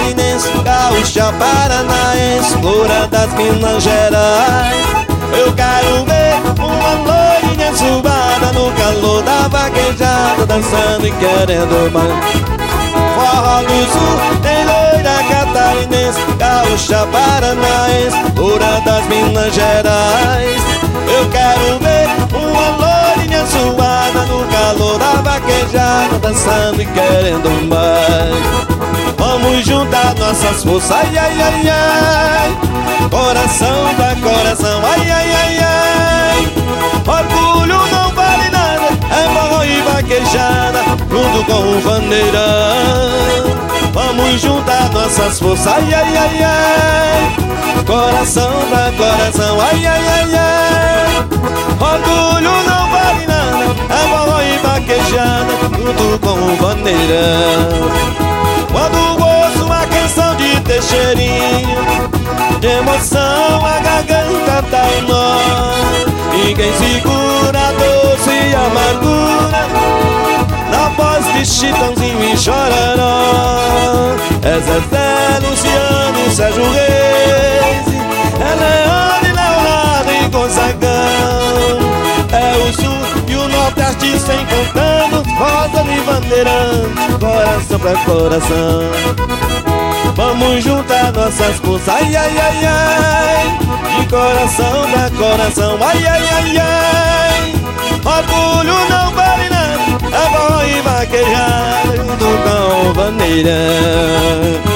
catarinense, gaúcha, paranaense, loura das Minas Gerais. Eu quero ver uma loirinha ensubada no calor da vaquejada, dançando e querendo mais. Forró do Sul tem loira catarinense, gaúcha, paranaense, loura das Minas Gerais. Eu quero ver uma loirinha suada no calor da vaquejada, dançando e querendo mais. Vamos juntar nossas forças, ai, ai, ai, ai, coração pra coração, ai, ai, ai, ai. Orgulho não vale nada, é forró e vaquejada, junto com o vaneirão. Vamos juntar nossas forças, ai, ai, ai, ai, coração pra coração, ai, ai, ai, ai. Orgulho não vale nada, é forró e vaquejada, junto com o vaneirão. Quando ouço uma canção de Teixeirinha, de emoção a garganta dá um nó. E quem segura a doce e amargura na voz de Chitãozinho e Chororó. É Zezé, Luciano, Sérgio Reis, é Leandro e Leonardo e Gonzagão. É o sul e o nordeste se encontrando, rosa e bandeirante, coração pra coração. Vamos juntar nossas forças, ai, ai, ai, ai, de coração pra coração, ai, ai, ai, ai. Orgulho não vale nada, é forró e vaquejada, junto com o vaneirão.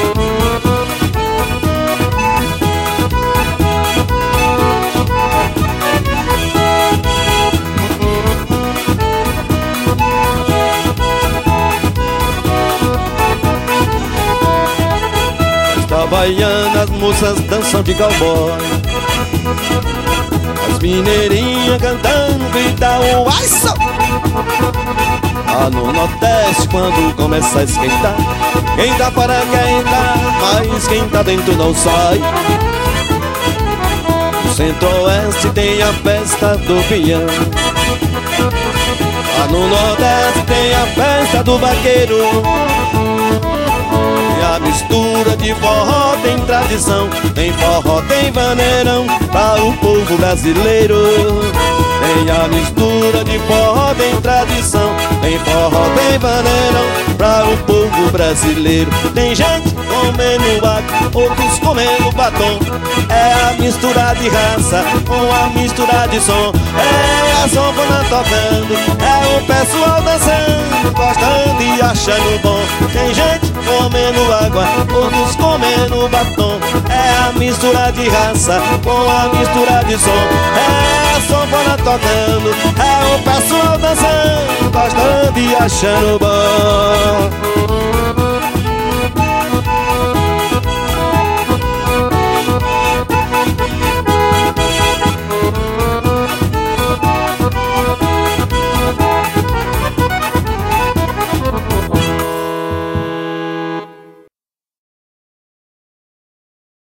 Baianas, moças dançam de cowboy, as mineirinhas cantando, gritam ai só. Lá no Nordeste quando começa a esquentar, quem tá fora quer entrar, mas quem tá dentro não sai. No Centro-Oeste tem a festa do peão, lá no Nordeste tem a festa do vaqueiro. A mistura de forró tem tradição, tem forró, tem vaneirão para o povo brasileiro. Tem a mistura de forró, tem tradição, tem forró, tem vaneirão para o povo brasileiro. Tem gente comendo água, outros comendo batom. É a mistura de raça com a mistura de som. É a sanfona tocando, é o pessoal dançando, gostando e achando bom. Tem gente comendo água, outros comendo batom. É a mistura de raça com a mistura de som. É a sanfona tocando, é o pessoal dançando, gostando e achando bom.